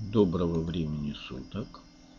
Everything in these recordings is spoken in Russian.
Доброго времени суток.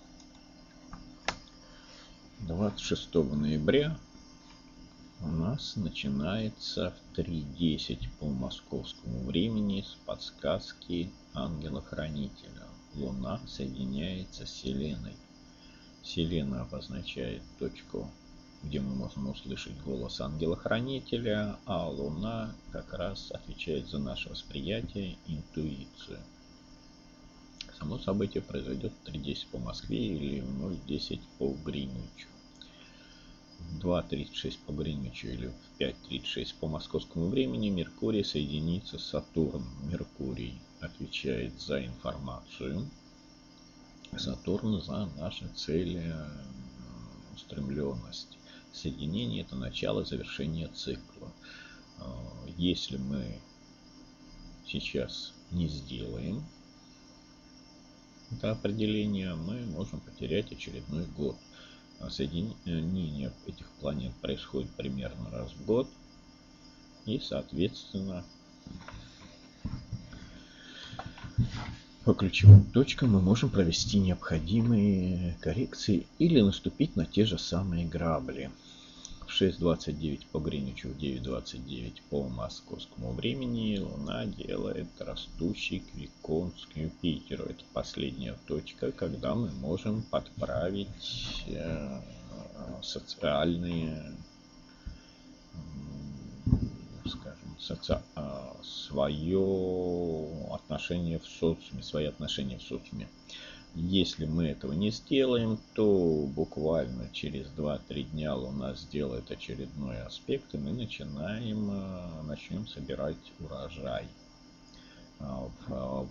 26 ноября у нас начинается в 3:10 по московскому времени с подсказки ангела-хранителя. Луна соединяется с Вселенной. Вселенная обозначает точку, где мы можем услышать голос ангела-хранителя, а Луна как раз отвечает за наше восприятие, интуицию. Само событие произойдет в 3:10 по Москве или в 0:10 по Гринвичу. В 2:36 по Гринвичу или в 5:36 по московскому времени Меркурий соединится с Сатурном. Меркурий отвечает за информацию, Сатурн за наши цели, устремленность. Соединение — это начало завершения цикла. Если мы сейчас не сделаем это определение, мы можем потерять очередной год. Соединение этих планет происходит примерно раз в год, и, соответственно, по ключевым точкам мы можем провести необходимые коррекции или наступить на те же самые грабли. В 6:29 по Гринвичу, в 9:29 по московскому времени Луна делает растущий квикон к Юпитеру. Это последняя точка, когда мы можем подправить социальные, скажем, свое отношение в социуме, свои отношения в социуме. Если мы этого не сделаем, то буквально через 2-3 дня Луна сделает очередной аспект, и мы начнем собирать урожай. В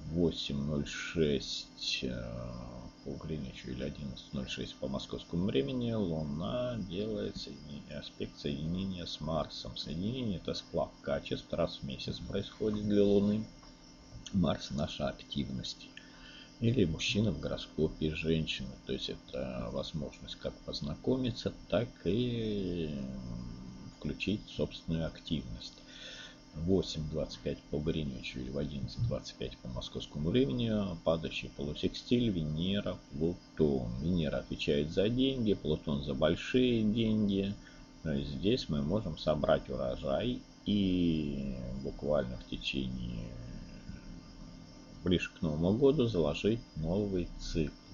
8:06 по Гринвичу или 11:06 по московскому времени Луна делает аспект соединения с Марсом. Соединение — это сплав качеств, раз в месяц происходит для Луны. Марс — наша активность. Или мужчина в гороскопе женщины. То есть это возможность как познакомиться, так и включить собственную активность. В 8:25 по Гринвичу или в 11:25 по московскому времени падающий полусекстиль Венера-Плутон. Венера отвечает за деньги, Плутон за большие деньги. То есть здесь мы можем собрать урожай и буквально в течение ближе к Новому году заложить новый цикл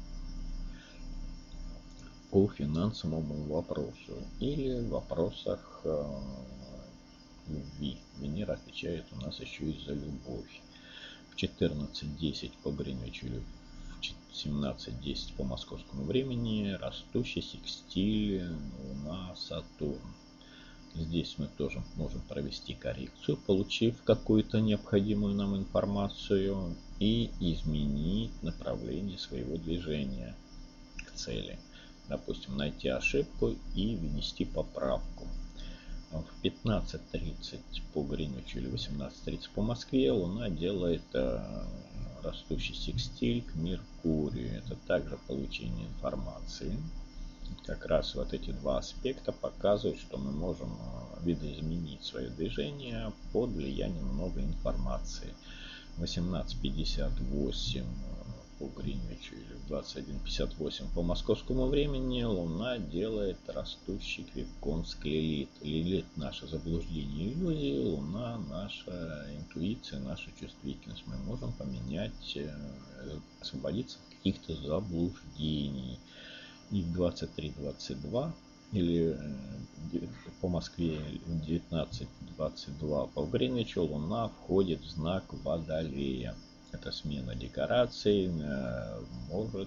по финансовому вопросу или в вопросах любви. Венера отвечает у нас еще и за любовь. В 14:10 по Гринвичу или в 17:10 по московскому времени растущий секстиль Луна-Сатурн. Здесь мы тоже можем провести коррекцию, получив какую-то необходимую нам информацию, и изменить направление своего движения к цели. Допустим, найти ошибку и внести поправку. В 15:30 по Гринвичу или 18:30 по Москве Луна делает растущий секстиль к Меркурию. Это также получение информации. Как раз вот эти два аспекта показывают, что мы можем видоизменить свое движение под влиянием новой информации. 18:58 по Гринвичу или в 21:58 по московскому времени Луна делает растущий квикон к Лилит. Лилит — наше заблуждение, иллюзии, Луна — наша интуиция, наша чувствительность. Мы можем поменять, освободиться от каких-то заблуждений. И в 23:22 или по Москве в 19:22 по Гринвичу Луна входит в знак Водолея. Это смена декораций, может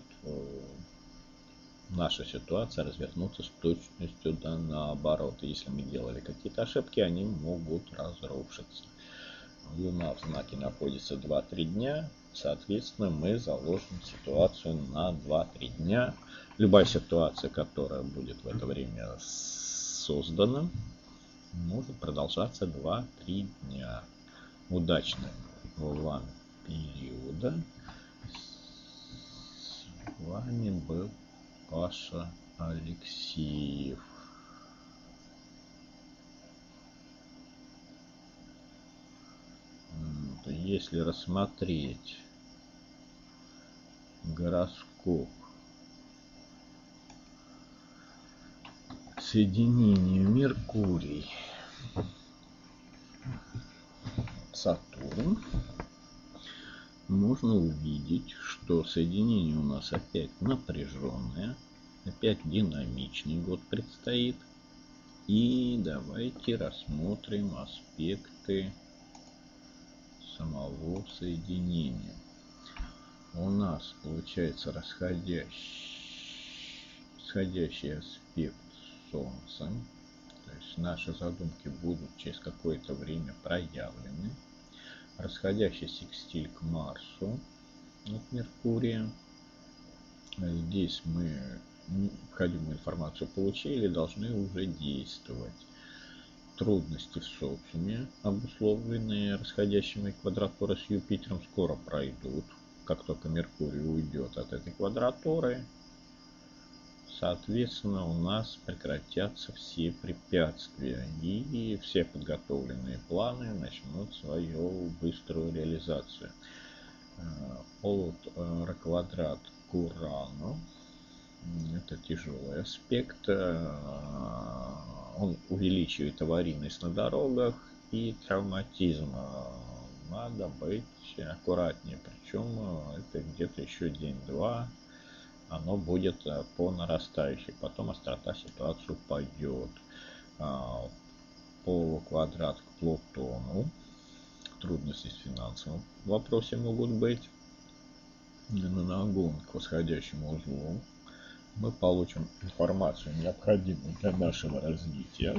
наша ситуация развернуться с точностью да наоборот. Если мы делали какие-то ошибки, они могут разрушиться. Луна в знаке находится 2-3 дня. Соответственно, мы заложим ситуацию на 2-3 дня. Любая ситуация, которая будет в это время создана, может продолжаться 2-3 дня. Удачного вам периода. С вами был Паша Алексеев. Если рассмотреть Гороскоп. Соединение Меркурий, Сатурн. Можно увидеть, что соединение у нас опять напряженное, опять динамичный год предстоит. И давайте рассмотрим аспекты самого соединения. У нас получается расходящий аспект с Солнцем. То есть наши задумки будут через какое-то время проявлены. Расходящий секстиль к Марсу от Меркурия. Здесь мы необходимую информацию получили, должны уже действовать. Трудности в социуме, обусловленные расходящими квадратуры с Юпитером, скоро пройдут. Как только Меркурий уйдет от этой квадратуры, соответственно, у нас прекратятся все препятствия, и все подготовленные планы начнут свою быструю реализацию. Квадрат к Урану — это тяжелый аспект, он увеличивает аварийность на дорогах и травматизм. Надо быть аккуратнее, причем это где-то еще день-два оно будет по нарастающей, потом острота ситуации упадет. Полуквадрат к Плутону, трудности с финансовым вопросе могут быть. На нагон к восходящему узлу мы получим информацию, необходимую для нашего развития.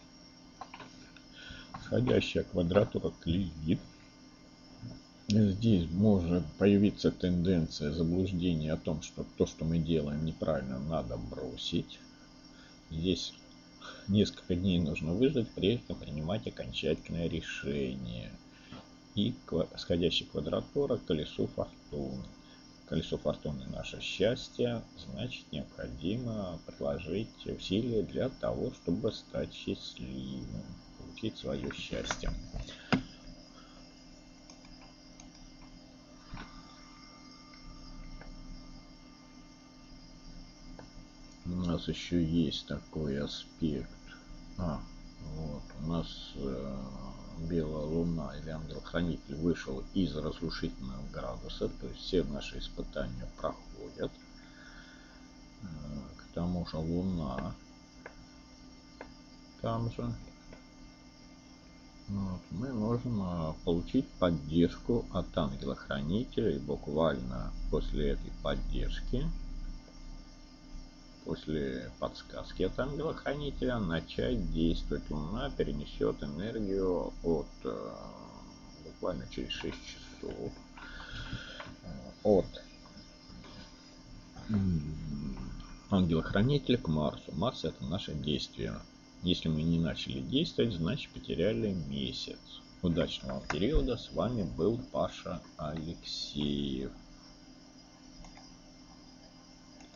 Восходящая квадратура к Лилит. Здесь может появиться тенденция заблуждения о том, что то, что мы делаем неправильно, надо бросить. Здесь несколько дней нужно выждать, прежде чем принимать окончательное решение. И восходящая квадратура к колесу фортуны. Колесо фортуны — наше счастье, значит, необходимо приложить усилия для того, чтобы стать счастливым, получить свое счастье. У нас еще есть такой аспект. Вот у нас белая луна или ангел-хранитель вышел из разрушительного градуса, то есть все наши испытания проходят. К тому же луна там же. Вот, мы можем получить поддержку от ангела-хранителя, и буквально после этой поддержки, после подсказки от ангела-хранителя, начать действовать. Луна перенесет энергию буквально через 6 часов от ангела-хранителя к Марсу. Марс — это наше действие. Если мы не начали действовать, значит потеряли месяц. Удачного периода. С вами был Паша Алексеев.